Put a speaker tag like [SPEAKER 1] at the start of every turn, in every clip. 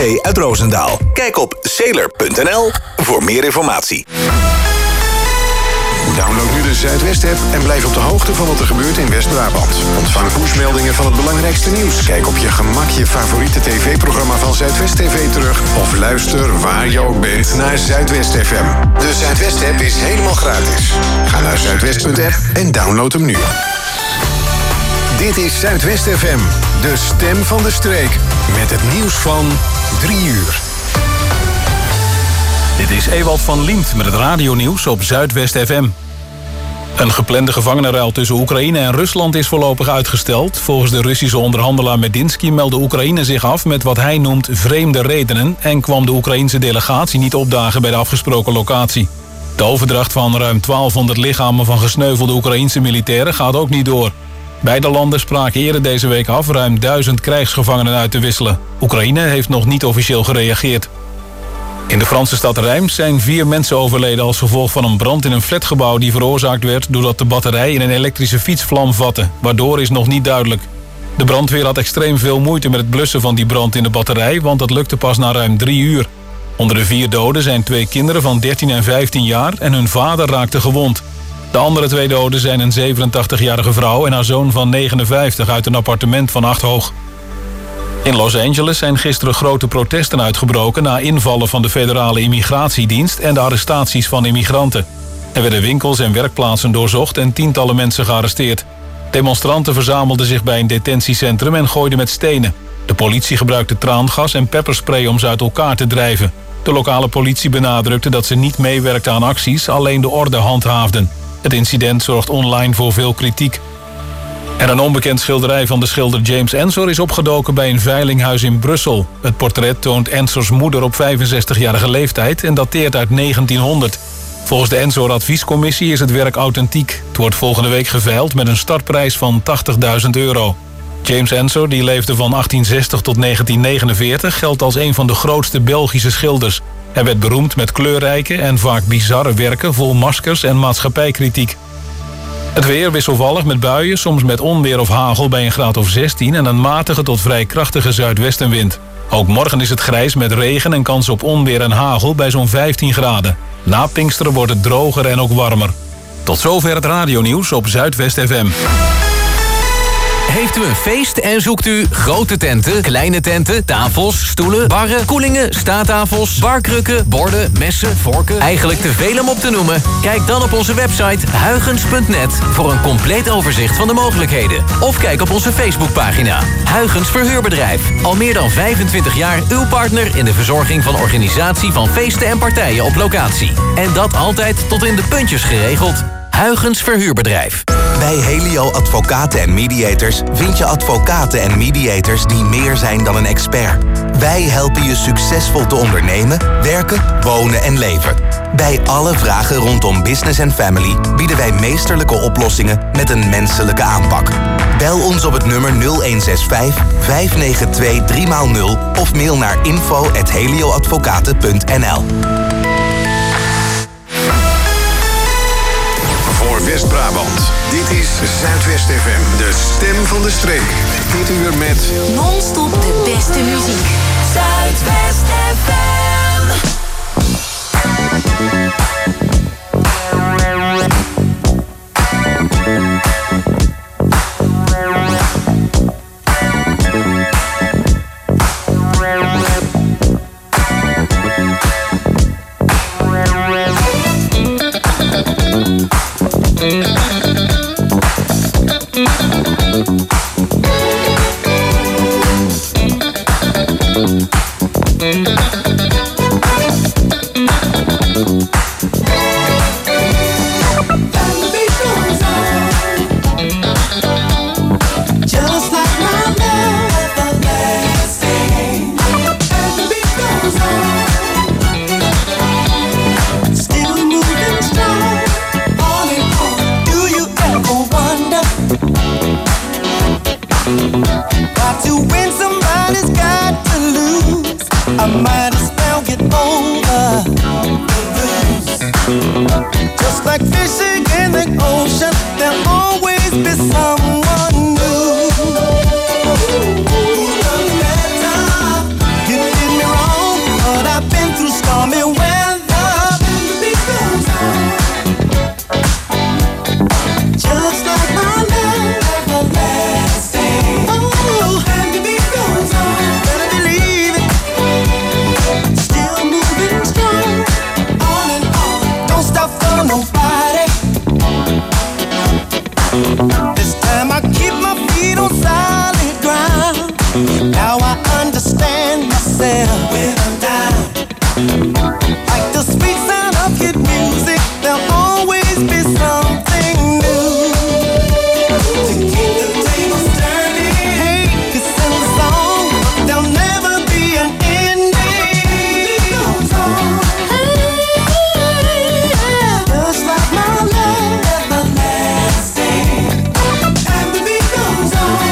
[SPEAKER 1] Zee uit Roosendaal. Kijk op sailor.nl voor meer informatie.
[SPEAKER 2] Download nu de Zuidwest-app en blijf op de hoogte van wat er gebeurt in West-Brabant. Ontvang pushmeldingen van het belangrijkste nieuws. Kijk op je gemak je favoriete tv-programma van Zuidwest TV terug. Of luister waar je ook bent naar Zuidwest FM. De Zuidwest-app is helemaal gratis. Ga naar zuidwest.app en download hem nu. Dit is Zuidwest FM, de stem van de streek. Met het nieuws van 3 uur.
[SPEAKER 3] Dit is Ewald van Liemt met het radionieuws op Zuidwest FM. Een geplande gevangenenruil tussen Oekraïne en Rusland is voorlopig uitgesteld. Volgens de Russische onderhandelaar Medinsky meldde Oekraïne zich af met wat hij noemt vreemde redenen en kwam de Oekraïnse delegatie niet opdagen bij de afgesproken locatie. De overdracht van ruim 1200 lichamen van gesneuvelde Oekraïense militairen gaat ook niet door. Beide landen spraken eerder deze week af ruim 1000 krijgsgevangenen uit te wisselen. Oekraïne heeft nog niet officieel gereageerd. In de Franse stad Reims zijn 4 mensen overleden als gevolg van een brand in een flatgebouw die veroorzaakt werd doordat de batterij in een elektrische fiets vlam vatte. Waardoor is nog niet duidelijk. De brandweer had extreem veel moeite met het blussen van die brand in de batterij, want dat lukte pas na ruim 3 uur. Onder de 4 doden zijn 2 kinderen van 13 en 15 jaar en hun vader raakte gewond. De andere 2 doden zijn een 87-jarige vrouw en haar zoon van 59 uit een appartement van 8 hoog. In Los Angeles zijn gisteren grote protesten uitgebroken na invallen van de federale immigratiedienst en de arrestaties van immigranten. Er werden winkels en werkplaatsen doorzocht en tientallen mensen gearresteerd. Demonstranten verzamelden zich bij een detentiecentrum en gooiden met stenen. De politie gebruikte traangas en pepperspray om ze uit elkaar te drijven. De lokale politie benadrukte dat ze niet meewerkte aan acties, alleen de orde handhaafden. Het incident zorgt online voor veel kritiek. En een onbekend schilderij van de schilder James Ensor is opgedoken bij een veilinghuis in Brussel. Het portret toont Ensors moeder op 65-jarige leeftijd en dateert uit 1900. Volgens de Ensor Adviescommissie is het werk authentiek. Het wordt volgende week geveild met een startprijs van €80.000. James Ensor, die leefde van 1860 tot 1949, geldt als een van de grootste Belgische schilders. Hij werd beroemd met kleurrijke en vaak bizarre werken vol maskers en maatschappijkritiek. Het weer wisselvallig met buien, soms met onweer of hagel bij een graad of 16... en een matige tot vrij krachtige zuidwestenwind. Ook morgen is het grijs met regen en kans op onweer en hagel bij zo'n 15 graden. Na Pinksteren wordt het droger en ook warmer. Tot zover het radionieuws op Zuidwest FM.
[SPEAKER 4] Heeft u een feest en zoekt u grote tenten, kleine tenten, tafels, stoelen, barren, koelingen, staattafels, barkrukken, borden, messen, vorken? Eigenlijk te veel om op te noemen? Kijk dan op onze website huygens.net voor een compleet overzicht van de mogelijkheden. Of kijk op onze Facebookpagina. Huygens Verhuurbedrijf. Al meer dan 25 jaar uw partner in de verzorging van organisatie van feesten en partijen op locatie. En dat altijd tot in de puntjes geregeld. Huygens Verhuurbedrijf.
[SPEAKER 1] Bij Helio Advocaten en Mediators vind je advocaten en mediators die meer zijn dan een expert. Wij helpen je succesvol te ondernemen, werken, wonen en leven. Bij alle vragen rondom business en family bieden wij meesterlijke oplossingen met een menselijke aanpak. Bel ons op het nummer 0165 592 3x0 of mail naar info@helioadvocaten.nl.
[SPEAKER 2] Voor West-Brabant. Dit is Zuidwest FM, de stem van de streek. Dit uur met
[SPEAKER 5] non-stop de beste muziek. Zuidwest FM.
[SPEAKER 6] You did me wrong. myself when I'm down. Like the sweet sound of good music, there'll always be something new to keep the tables turning. Hey, 'cause in the song there'll never be an ending. It goes on. Just like my love, everlasting. And the beat goes on.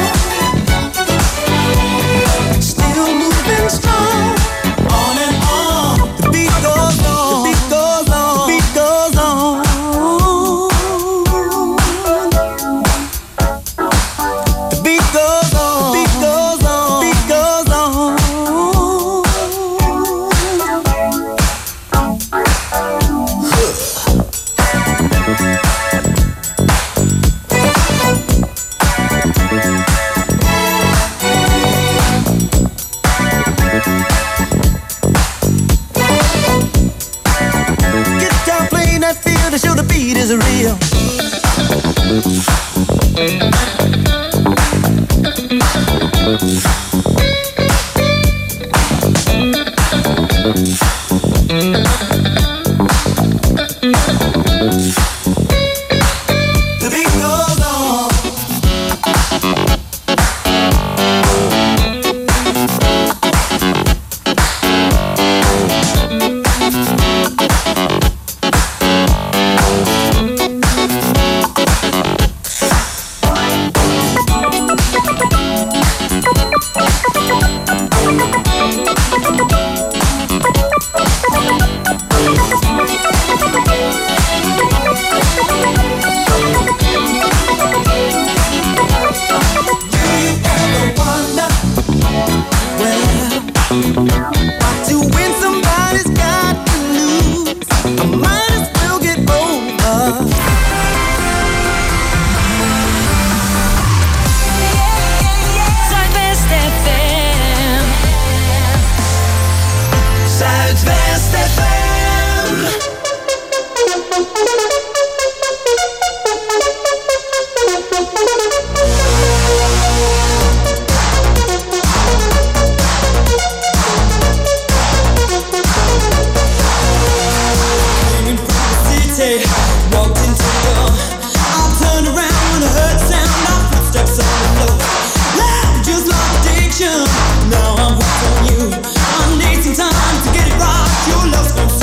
[SPEAKER 6] Still moving strong, on and on. The beat goes on. The beat goes on. The beat goes on. The beat goes on. The beat goes on. The beat goes on. Guitar playing that feel to show the beat is real. The beat goes on. To win, somebody's got to lose. I might as well get over.
[SPEAKER 5] Zuidwest FM.
[SPEAKER 6] Zuidwest FM. Walked into the door. I'll turn around when I heard the sound of footsteps on the floor. Love just like addiction. Now I'm hooked on you. I need some time to get it right. Your love's gonna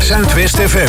[SPEAKER 2] Zuidwest FM.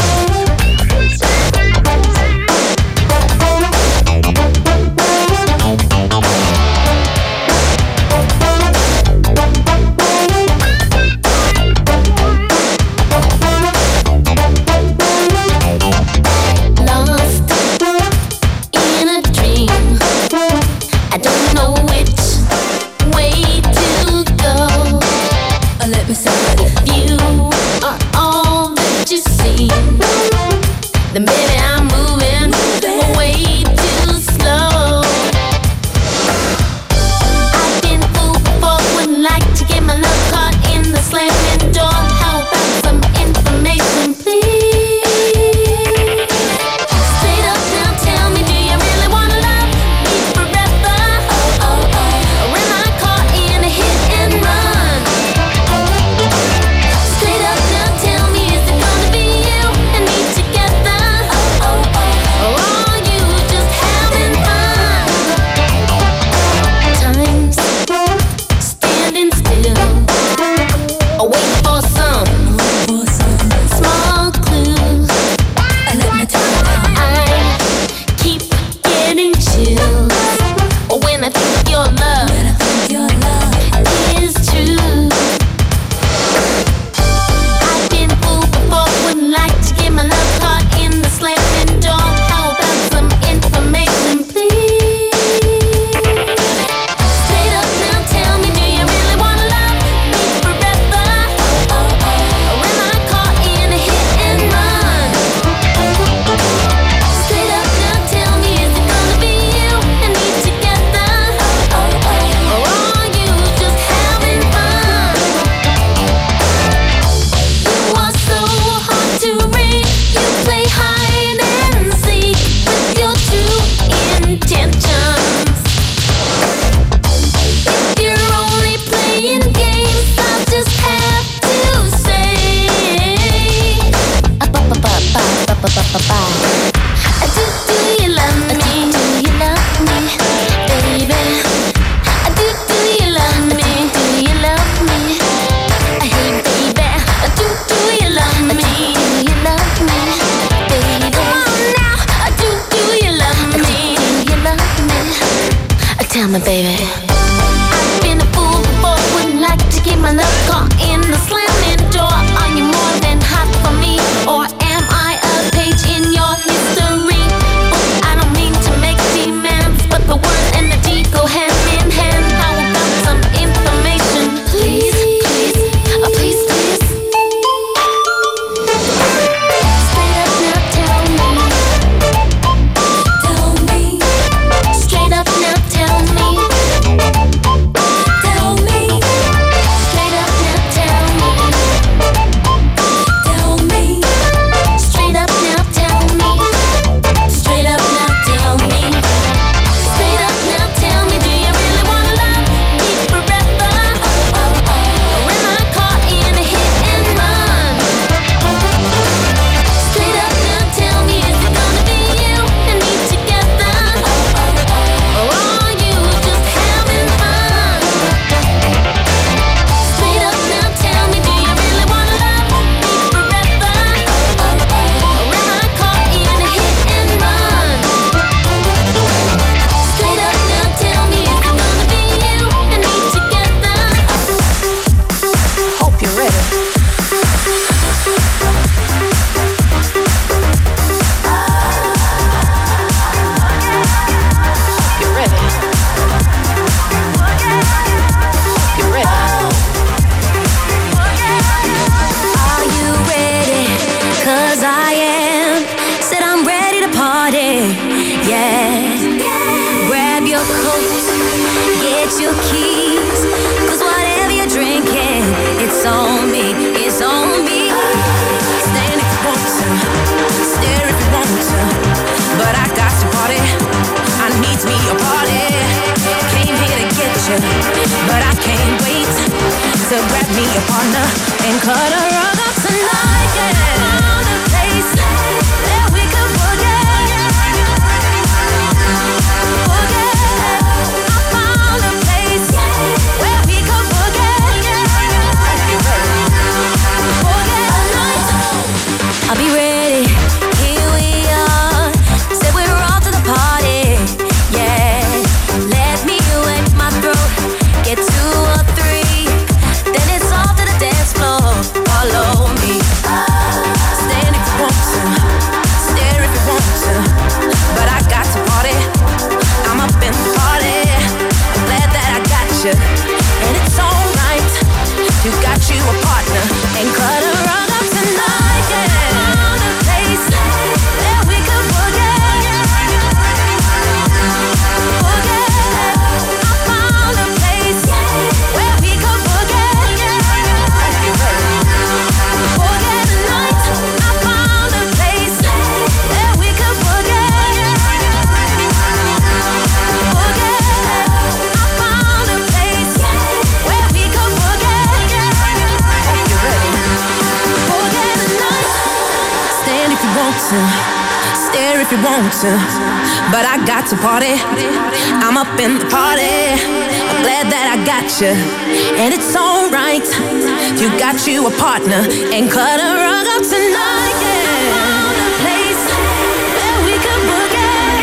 [SPEAKER 5] to stare if you want to, but I got to party. I'm up in the party. I'm glad that I got you, and it's alright. You got you a partner, and cut a rug up tonight. Yeah. I found a place where we could boogie.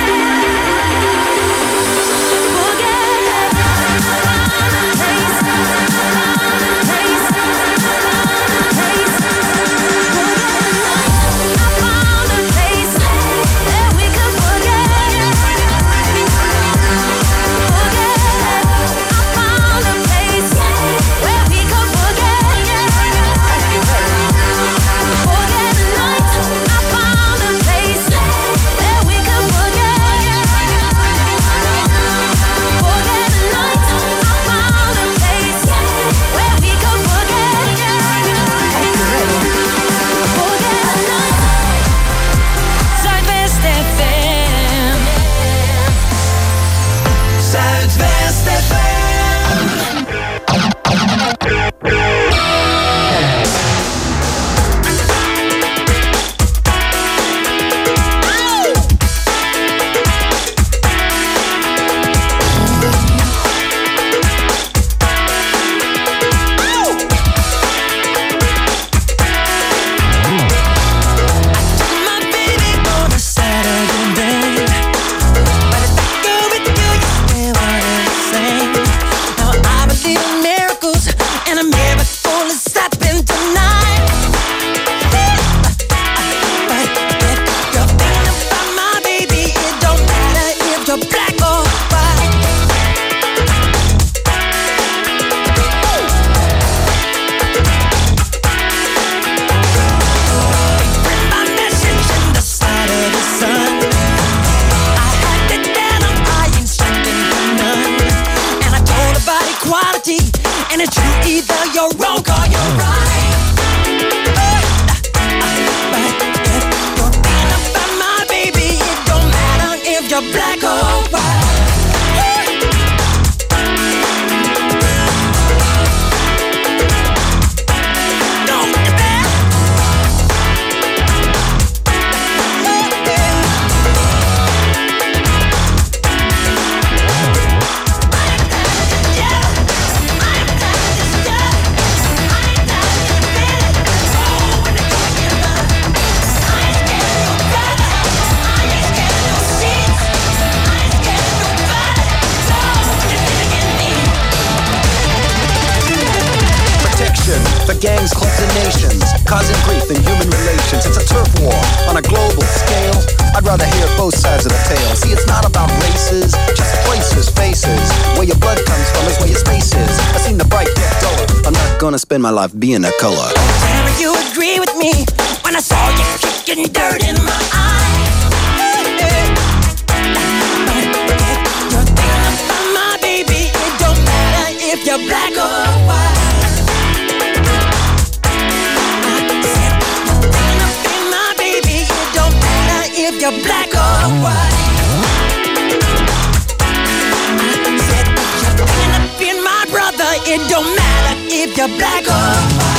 [SPEAKER 7] Spend my life being a color.
[SPEAKER 6] Damn, you agree with me when I saw you kicking dirt in my eye. You're thinking about my baby. It don't matter if you're black or white. I said you're thinking about my baby. It don't matter if you're black or white. I said you're thinking about my brother. It don't matter if you're black or white.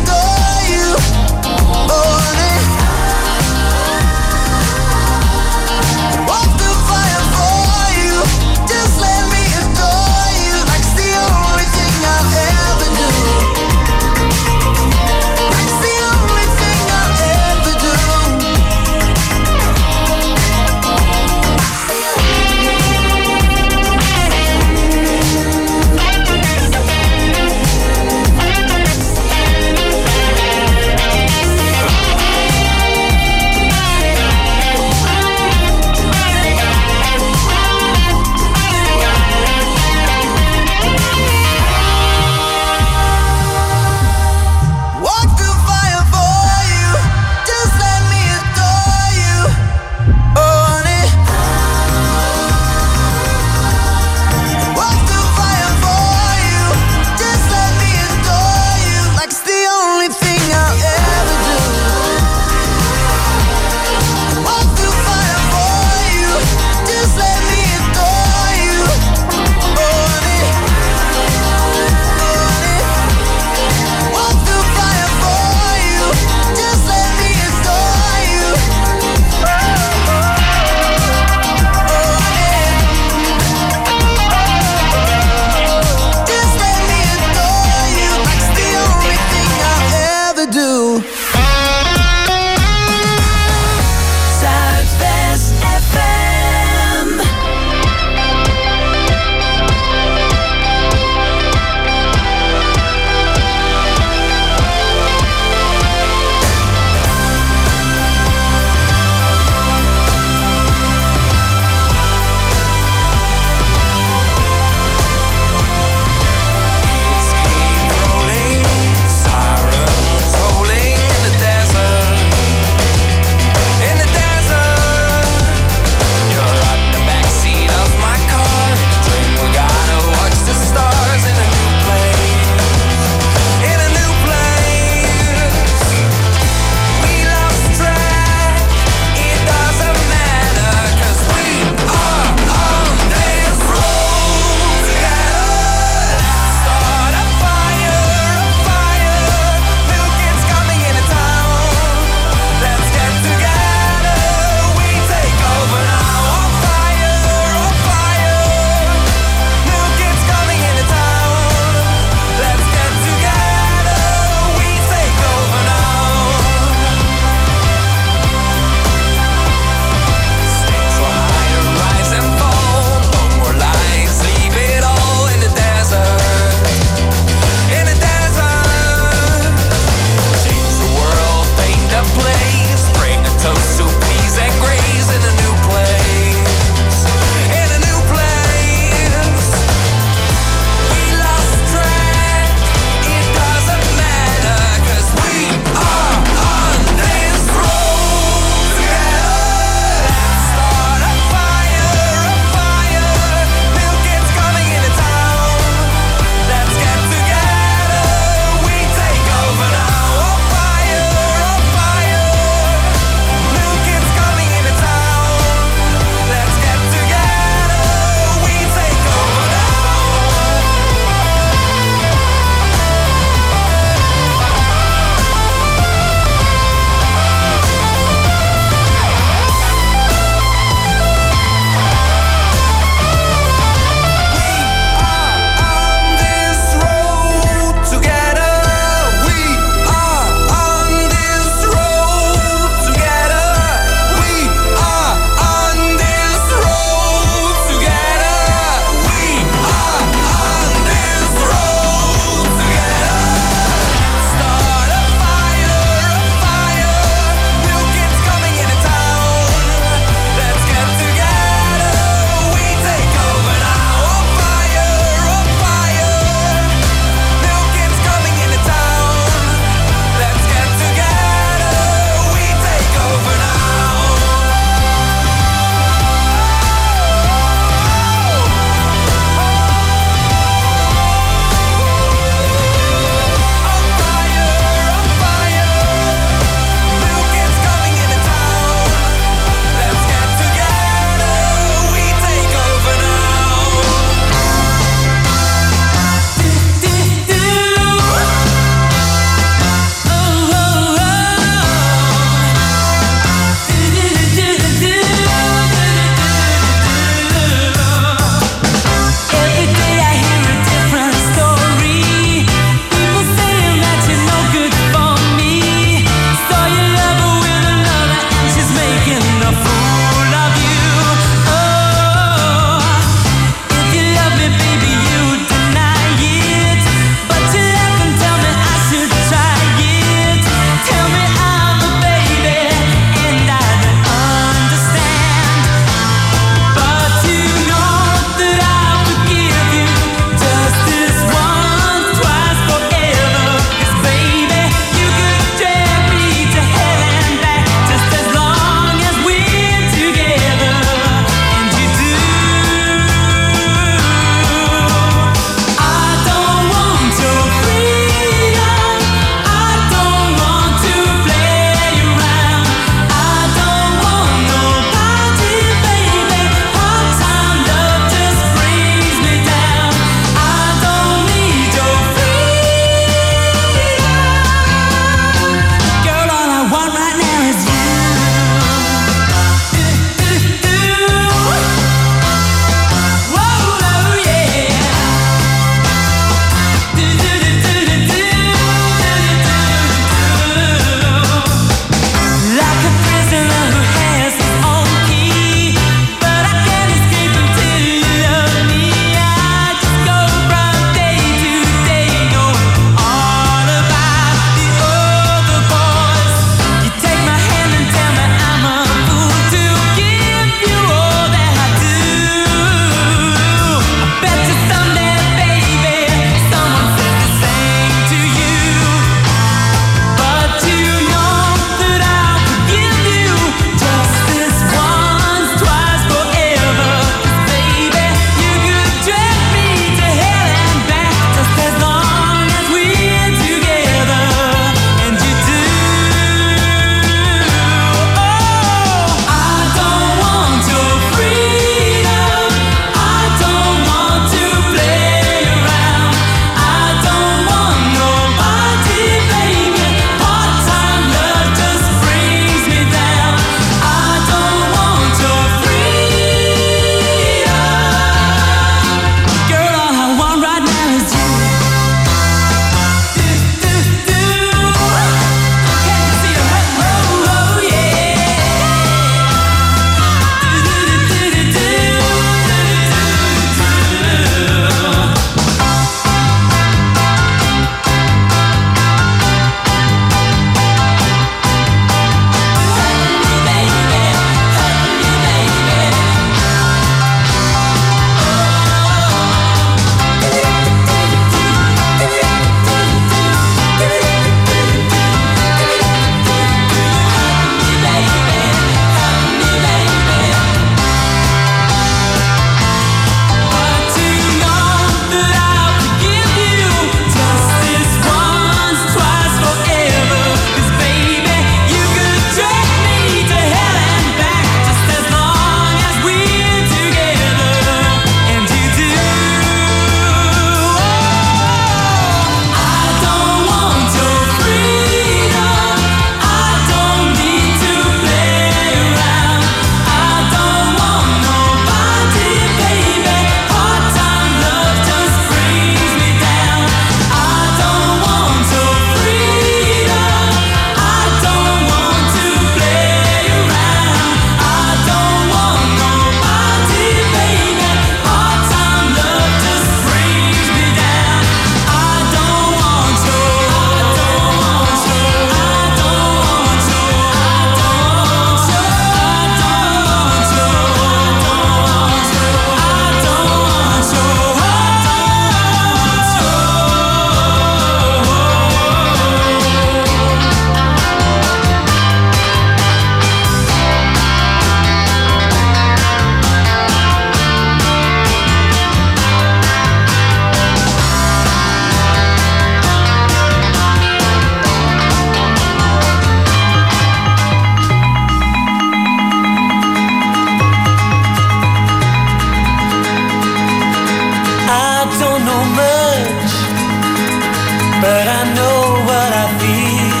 [SPEAKER 6] don't know much, but I know what I feel.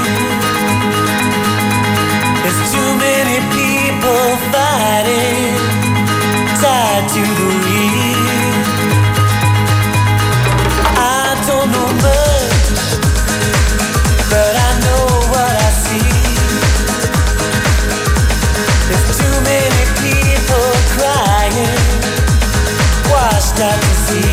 [SPEAKER 6] There's too many people fighting, tied to the wheel. I don't know much, but I know what I see. There's too many people crying, washed out to sea.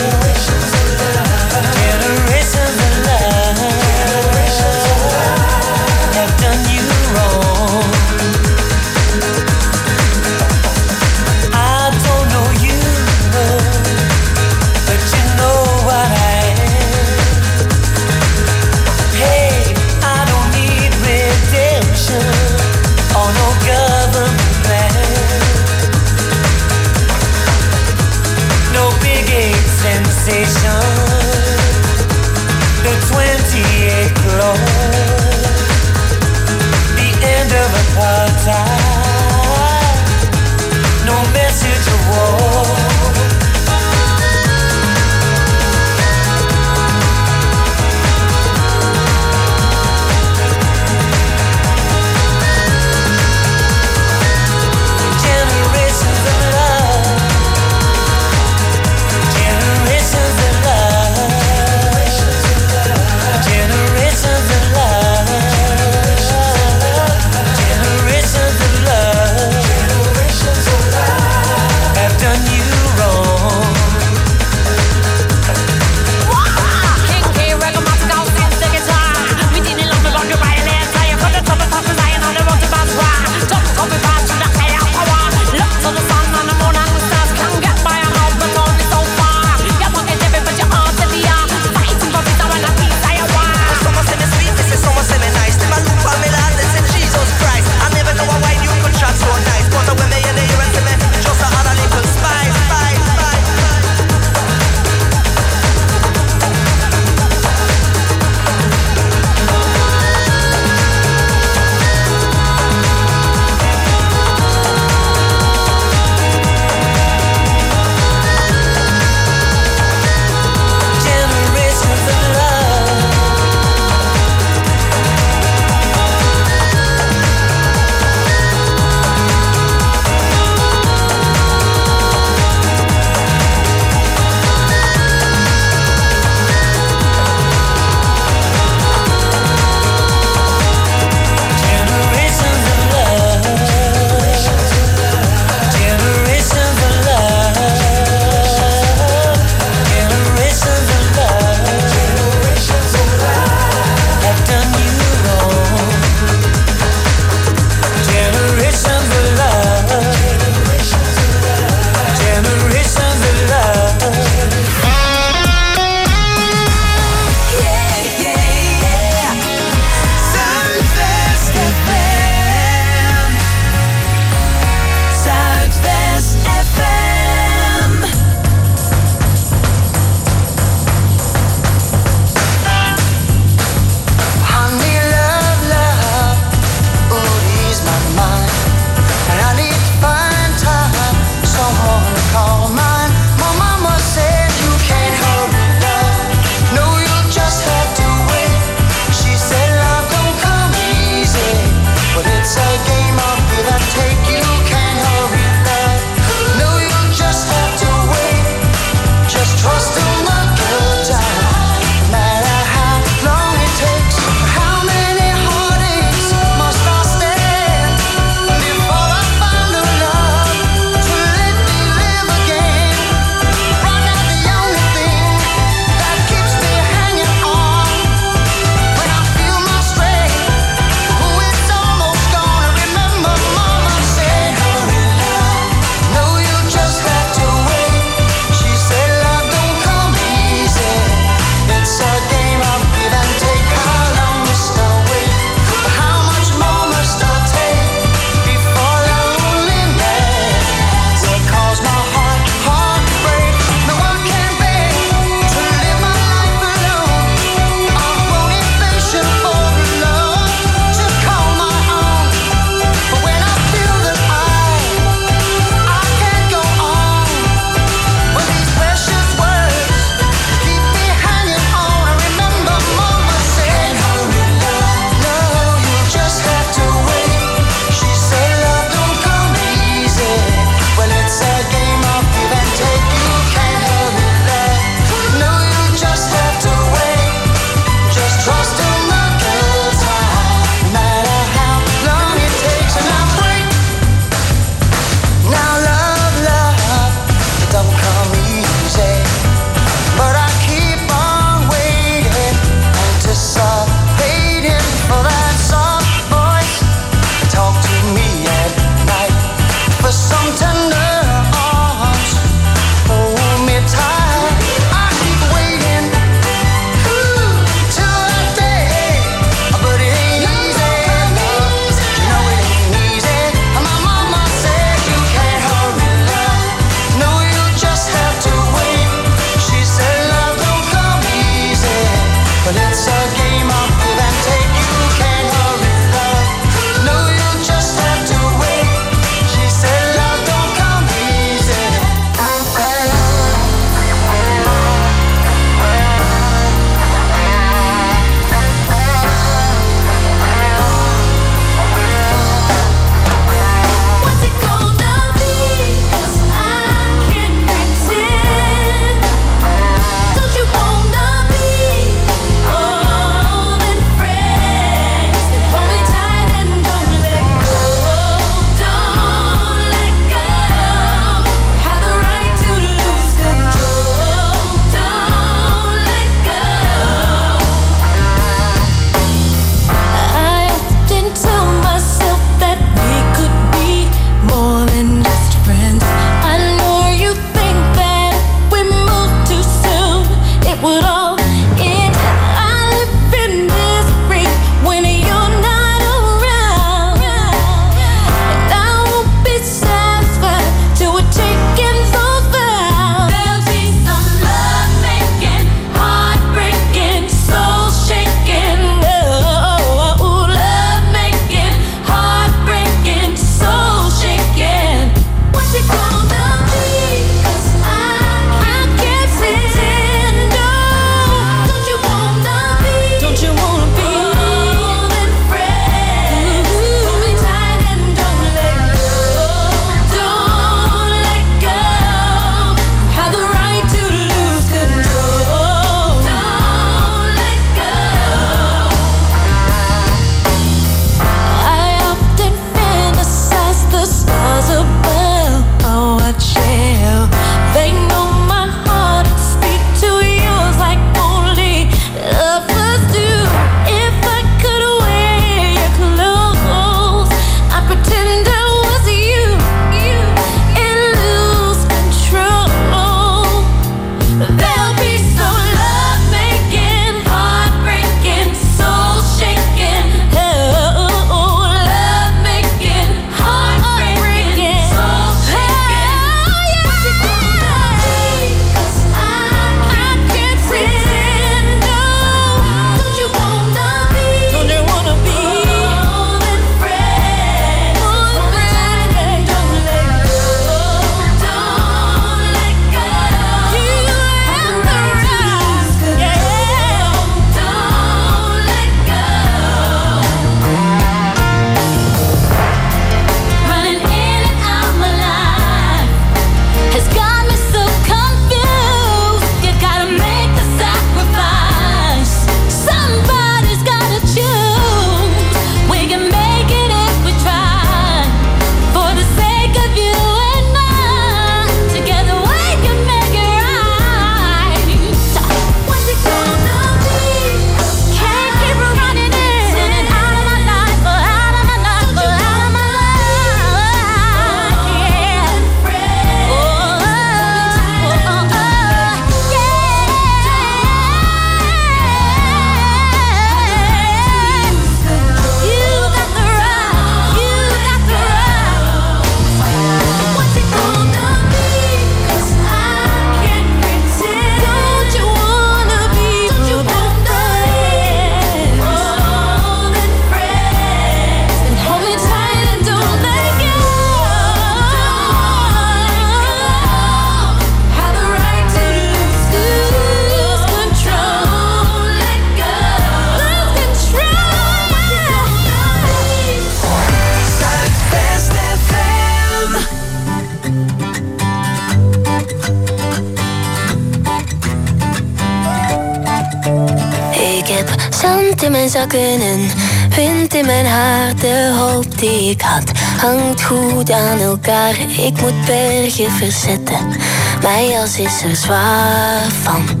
[SPEAKER 8] mijn zakken en wind in mijn haar. De hoop die ik had hangt goed aan elkaar. Ik moet bergen verzetten, mijn jas is er zwaar van.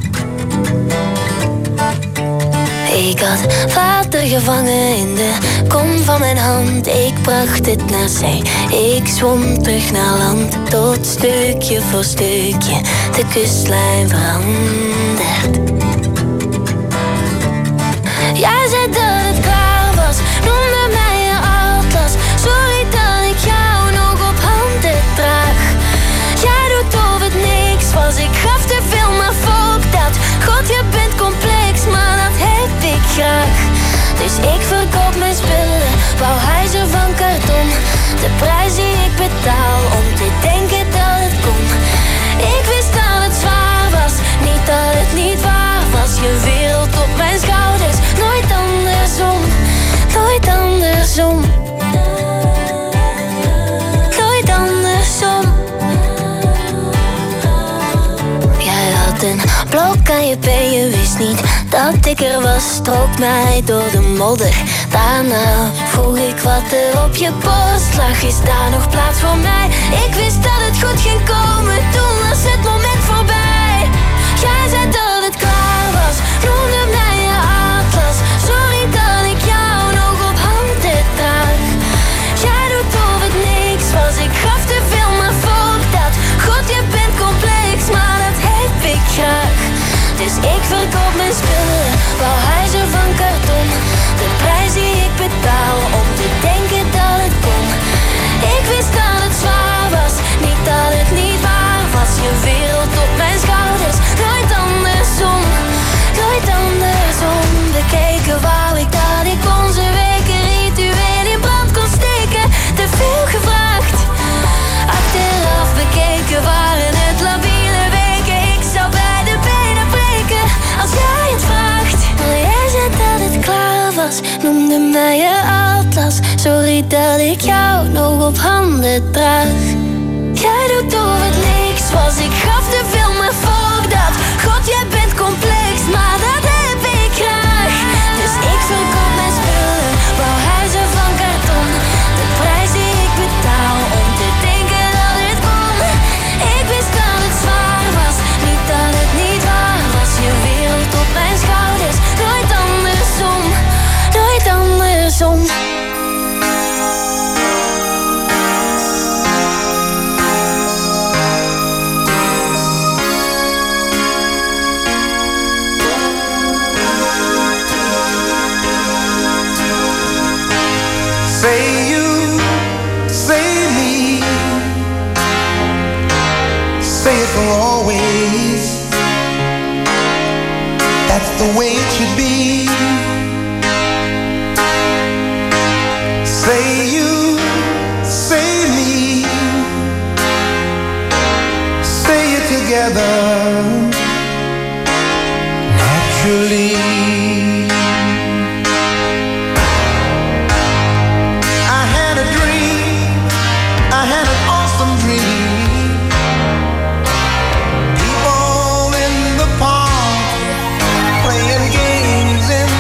[SPEAKER 8] Ik had water gevangen in de kom van mijn hand. Ik bracht het naar zee, ik zwom terug naar land. Tot stukje voor stukje de kustlijn verandert. Jij zei dat het klaar was, noemde mij je atlas. Sorry dat ik jou nog op handen draag. Jij doet of het niks was, ik gaf te veel, maar fuck dat. God, je bent complex, maar dat heb ik graag. Dus ik verkoop mijn spullen, bouw huizen van karton. De prijs die ik betaal om te denken dat het kon. Ik wist dat het zwaar was, niet dat het niet waar was. Je wereld op mijn schouders, nooit andersom, nooit andersom. Nooit andersom. Jij had een blok aan je been, je wist niet dat ik er was. Strook mij door de modder, daarna vroeg ik wat er op je borst lag. Is daar nog plaats voor mij? Ik wist dat het goed ging komen, toen was het moment voorbij. Jij zei dat het klaar was, noemde mij je atlas. Sorry dat ik jou nog op handen draag. Jij doet of het niks was, ik gaf te veel, maar fuck dat. God, je bent complex, maar dat heb ik graag. Dus ik verkoop mijn spullen, bouw huizen van karton. De prijs die ik betaal om te denken dat het kon. Ik wist dat het zwaar was, niet dat het niet waar was. Je wereld op mijn schouders, nooit andersom, nooit andersom. Bekeken wou ik dat ik onze weken ritueel in brand kon steken. Te veel gevraagd, achteraf bekeken waren het labiele weken. Ik zou bij de benen breken als jij het vraagt. Maar jij zei dat het klaar was, noemde mij je atlas. Sorry dat ik jou nog op handen draag. Jij doet of het niks was, ik gaf te veel, maar fuck dat. God, jij bent complex, maar dat heb ik graag. Dus ik verkoop mijn spullen, bouw huizen van karton. De prijs die ik betaal om te denken dat het kon. Ik wist dat het zwaar was, niet dat het niet waar was. Je wereld op mijn schouders, nooit andersom, nooit andersom.
[SPEAKER 6] Say you, say me, say it for always. That's the way it should be. Say you, say me, say it together, naturally. I had an awesome dream. People in the park playing games in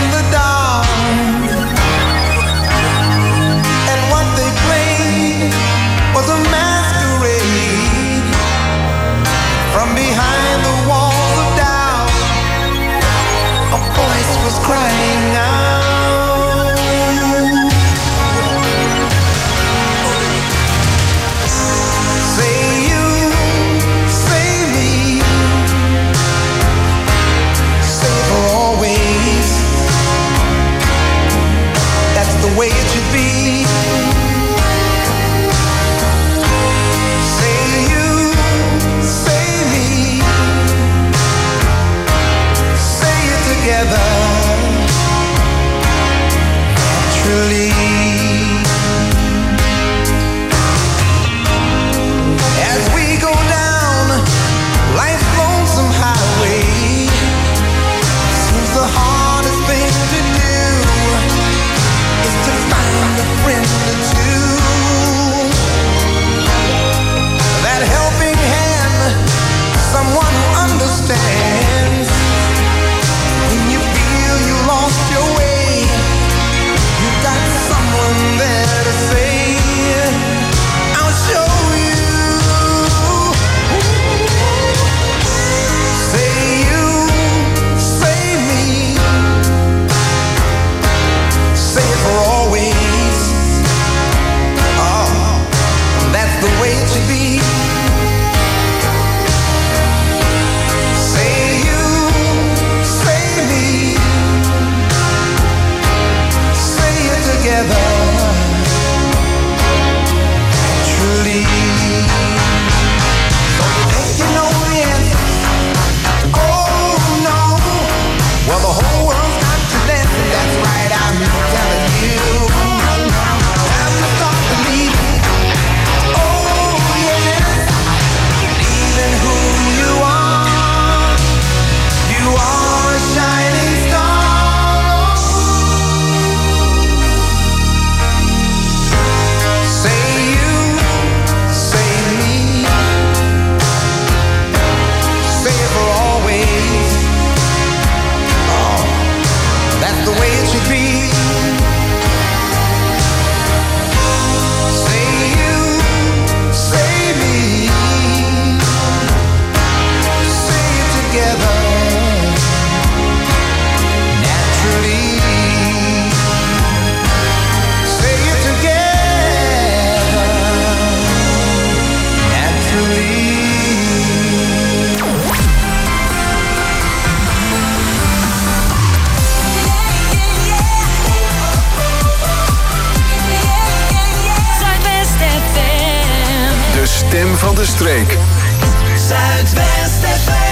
[SPEAKER 2] stem van de streek.
[SPEAKER 6] Zuidwest FM.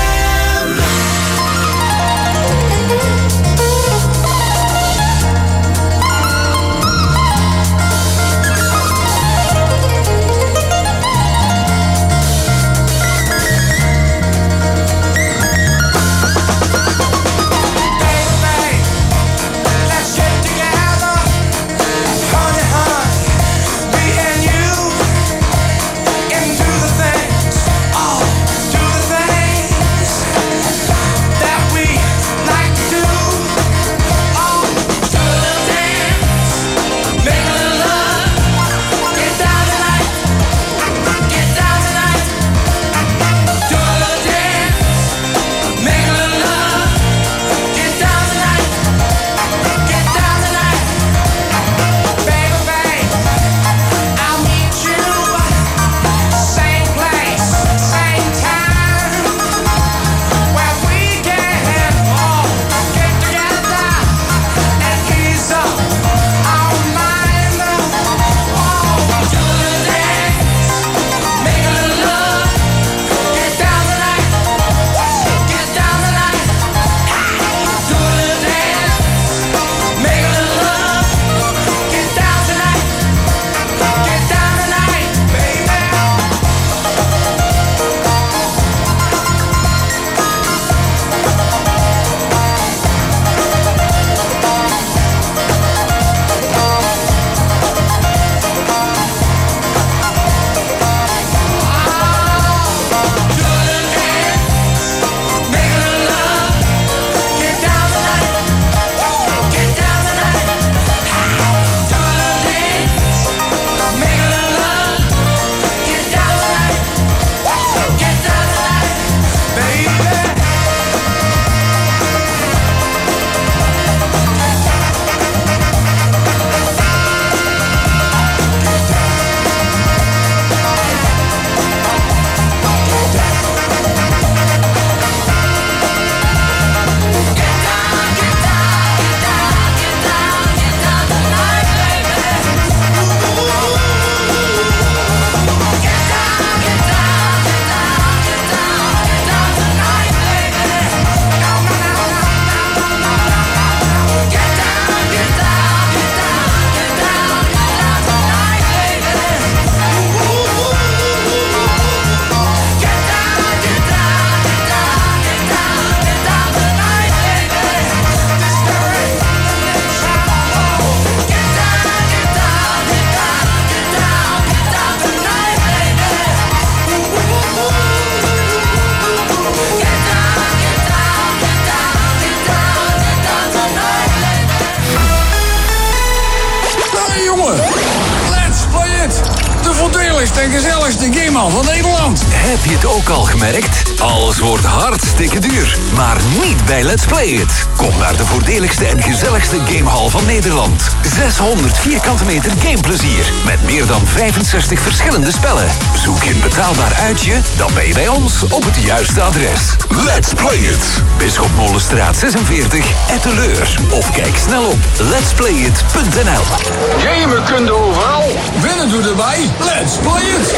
[SPEAKER 9] De gezelligste gamehal van Nederland.
[SPEAKER 4] Heb je het ook al gemerkt? Alles wordt hartstikke duur. Maar niet bij Let's Play It. Kom naar de voordeligste en gezelligste gamehal van Nederland. 600 vierkante meter gameplezier. Met meer dan 65 verschillende spellen. Zoek je een betaalbaar uitje? Dan ben je bij ons op het juiste adres. Let's Play It. Bisschopmolenstraat 46, Etteleur. Of kijk snel op letsplayit.nl.
[SPEAKER 9] Gamen kun je overal. Winnen doe erbij. Let's Play It.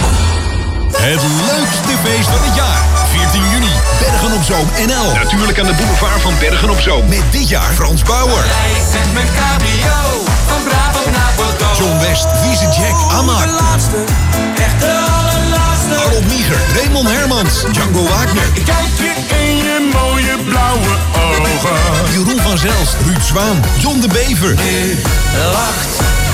[SPEAKER 10] Het leukste feest van het jaar. 14 juni, Bergen op Zoom NL.
[SPEAKER 2] Natuurlijk aan de boulevard van Bergen op Zoom.
[SPEAKER 10] Met dit jaar Frans Bauer.
[SPEAKER 6] Met cabrio, van Brabant naar Bordeaux.
[SPEAKER 10] John West, Wiese Jack, Amar.
[SPEAKER 6] De laatste, echt de allerlaatste.
[SPEAKER 10] Harold Nieger, Raymond Hermans, Django Wagner.
[SPEAKER 6] Kijk je in je mooie blauwe ogen.
[SPEAKER 10] Jeroen van Zelst, Ruud Zwaan, John de Bever.
[SPEAKER 6] Lacht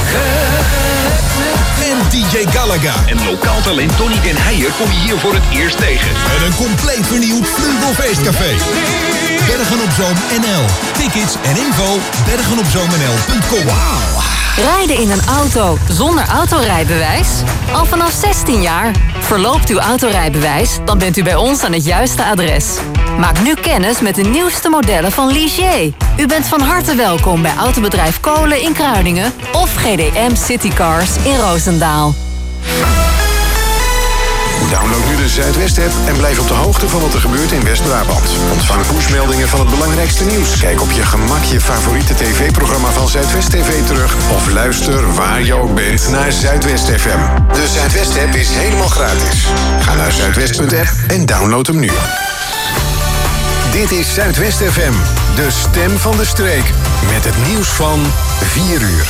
[SPEAKER 10] en DJ Galaga.
[SPEAKER 2] En lokaal talent Tony den Heijer kom je hier voor het eerst tegen.
[SPEAKER 10] En een compleet vernieuwd Vleugelfeestcafé. Bergen op Zoom NL. Tickets en info bergenopzoomnl.com. Wauw.
[SPEAKER 11] Rijden in een auto zonder autorijbewijs? Al vanaf 16 jaar. Verloopt uw autorijbewijs, dan bent u bij ons aan het juiste adres. Maak nu kennis met de nieuwste modellen van Ligier. U bent van harte welkom bij Autobedrijf Kolen in Kruiningen of GDM Citycars in Roosendaal.
[SPEAKER 2] Download nu de Zuidwest-app en blijf op de hoogte van wat er gebeurt in West-Brabant. Ontvang pushmeldingen van het belangrijkste nieuws. Kijk op je gemak je favoriete tv-programma van Zuidwest TV terug. Of luister waar je ook bent naar Zuidwest FM. De Zuidwest-app is helemaal gratis. Ga naar zuidwest.app en download hem nu. Dit is Zuidwest FM, de stem van de streek. Met het nieuws van 4 uur.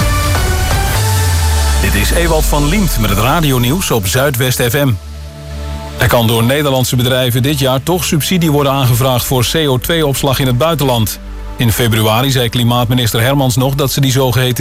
[SPEAKER 3] Dit is Ewald van Liemt met het radionieuws op Zuidwest FM. Er kan door Nederlandse bedrijven dit jaar toch subsidie worden aangevraagd voor CO2-opslag in het buitenland. In februari zei klimaatminister Hermans nog dat ze die zogeheten